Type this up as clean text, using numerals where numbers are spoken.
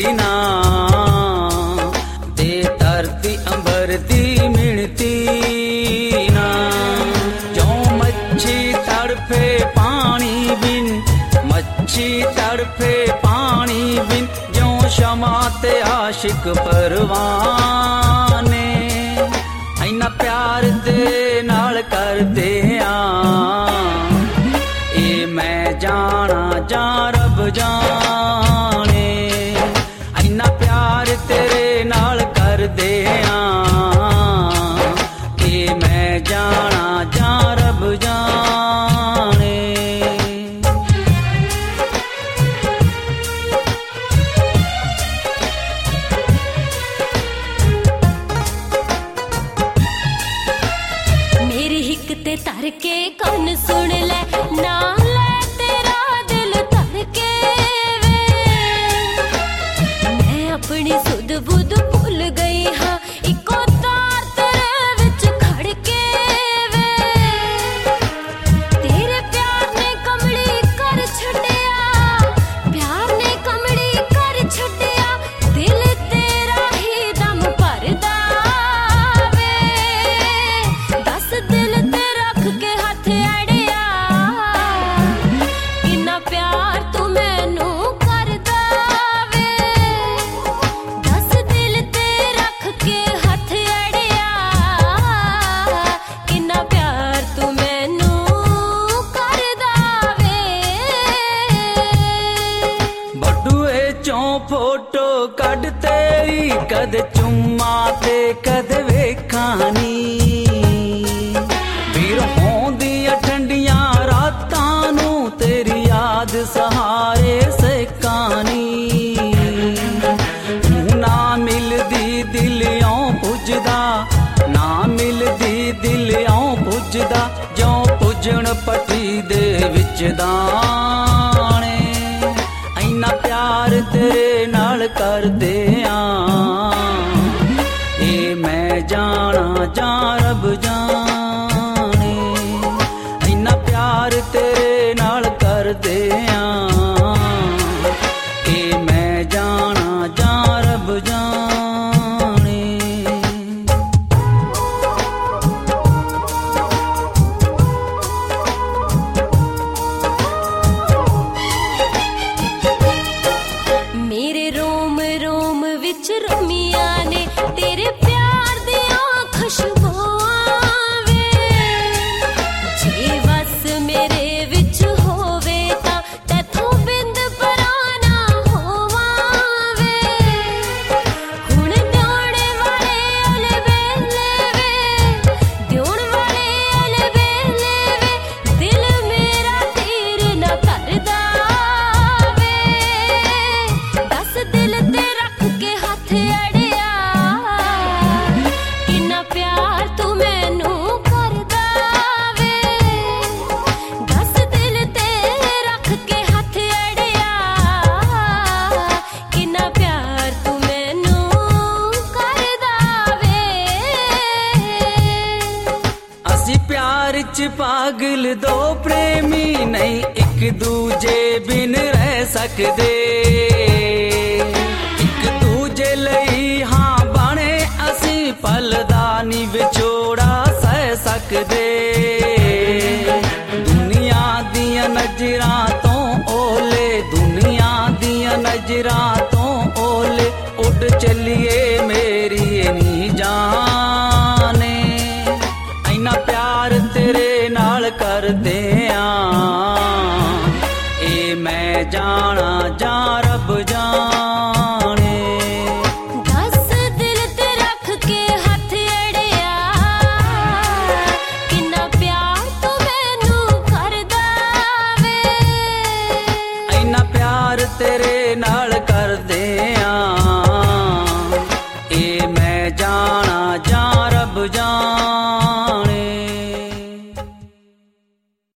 ना ते धरती अंबर दी मिणती ना। जो मच्छी तड़फे पानी बिन, मच्छी तड़फे पानी बिन, जो शमा ते आशिक परवाने। इन्ना प्यार दे नाल करदे आ ए मैं जाना जा रब जाने। इन्ना प्यार तेरे नाल करदे आ ए मैं जाना जा रब जाने। मेरी हिक ते तर के कौन सुन ले, ना ले तेरा दिल तर के वे। मैं अपनी सुध बुध भूल गई हाँ, इको तार तेरे विच खड़ के वे। तेरे प्यार ने कमली कर छड़िया, प्यार ने कमली कर छड़िया, दिल तेरा ही दम भरदा वे। दस दिल ते रख के हथ अड़िया, किन्ना प्यार तू मैनू करदा वे। दस दिल ते रख के हथ अड़िया, किन्ना प्यार तू मैनू करदा वे। बटुए चों फोटो कढ तेरी, कद चुम्मा ते कद वेखानी। ਵੀਰ ਹੋਂਦੀਆਂ ਠੰਡੀਆਂ ਰਾਤਾਂ ਨੂੰ ਤੇਰੀ ਯਾਦ ਸਹਾਰੇ ਸਕਾਨੀ। ਤੂੰ ਨਾ ਮਿਲਦੀ ਦਿਲੋਂ ਪੁੱਜਦਾ, ਨਾ ਮਿਲਦੀ ਦਿਲੋਂ ਪੁੱਜਦਾ, ਜਿਉਂ ਪੁੱਜਣ ਪੱਟੀ ਦੇ ਵਿੱਚ ਦਾਣੇ। ਇੰਨਾ ਪਿਆਰ ਤੇਰੇ ਨਾਲ ਕਰਦੇ ਆ ਇਹ ਮੈਂ ਜਾਣਾ ਜਾ ਰੱਬ ਜਾਣੇ। ਇੰਨਾ ਪਿਆਰ ਤੇਰੇ ਨਾਲ ਕਰਦੇ ਆ ਇਹ ਮੈਂ ਜਾਣਾ ਜਾ ਰੱਬ ਜਾਣੇ। मेरे रोम रोम विच रमिया ने तेरे प्यार दियां खुशबूआं वे। जे बस मेरे विच होवे तां तैथों बिंद पराना होवां वे। हुण दियोण वाले अलबेले वे, दियोण वाले अलबेले वे, दिल मेरा तीर ना करदा वे। दस दिल ते रख के हथ अड़िया, किन्ना प्यार तू मैनू करदा वे। दस दिल ते रख के हथ अड़िया, किन्ना प्यार तू मैनू करदा वे। ਅਸੀਂ ਪਿਆਰ ਚ ਪਾਗਲ ਦੋ ਪ੍ਰੇਮੀ ਨਹੀਂ, ਇੱਕ ਦੂਜੇ ਬਿਨ ਰਹਿ ਸਕਦੇ। ਇੱਕ ਦੂਜੇ ਲਈ ਹਾਂ ਬਣੇ ਅਸੀਂ, ਪਲ ਦਾ ਨੀ ਵਿਛੋੜਾ ਸਹਿ ਸਕਦੇ। ਦੁਨੀਆ ਦੀਆਂ ਨਜ਼ਰਾਂ ਤੋਂ ਓਲੇ, ਦੁਨੀਆ ਦੀਆਂ ਨਜ਼ਰਾਂ ਤੋਂ ਓਲੇ, ਉੱਡ ਚੱਲੀਏ ਮੇਰੀ ਨੀ ਜਾਣੇ। ਇੰਨਾ ਪਿਆਰ ਤੇਰੇ ਨਾਲ ਕਰਦੇ ਆ ਇਹ ਮੈਂ ਜਾਣਾ ਜਾ ਰੱਬ ਜਾਣੇ। दस दिल ते रख के हथ अड़िया, किन्ना प्यार तू मैनू करदा वे। ਇੰਨਾ ਪਿਆਰ ਤੇਰੇ ਨਾਲ